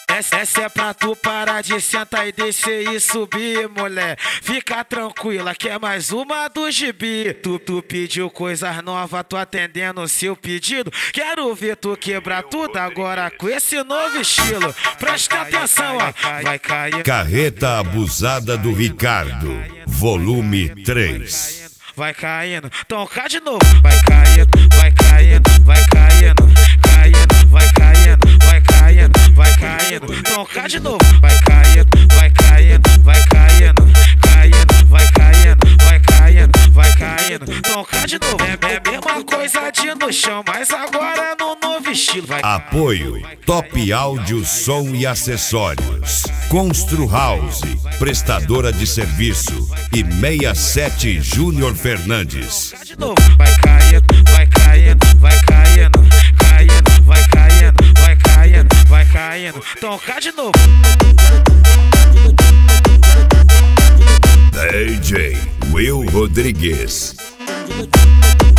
Essa é pra tu parar de sentar e descer e subir, mulher. Fica tranquila que é mais uma do gibi. Tu pediu coisas novas, tô atendendo o seu pedido. Quero ver tu quebrar tudo agora com esse novo estilo. Presta atenção, ó. Vai cair. Carreta Abusada do Ricardo, volume 3. Vai caindo, toca de novo. Vai caindo, vai caindo, vai caindo, caindo, vai caindo, vai caindo, vai caindo, toca de novo. Vai caindo, vai caindo, vai caindo, caindo, vai caindo, vai caindo, vai caindo, toca de novo. É a mesma coisa de no chão, mas agora no novo estilo. Vai. Apoio Top Áudio, Som e Acessórios, Constru House, prestadora de serviço, e 67 Júnior Fernandes. De novo. Vai caindo, vai caindo, vai caindo, caindo, vai caindo, vai caindo, vai caindo, toca de novo. DJ Will Rodrigues.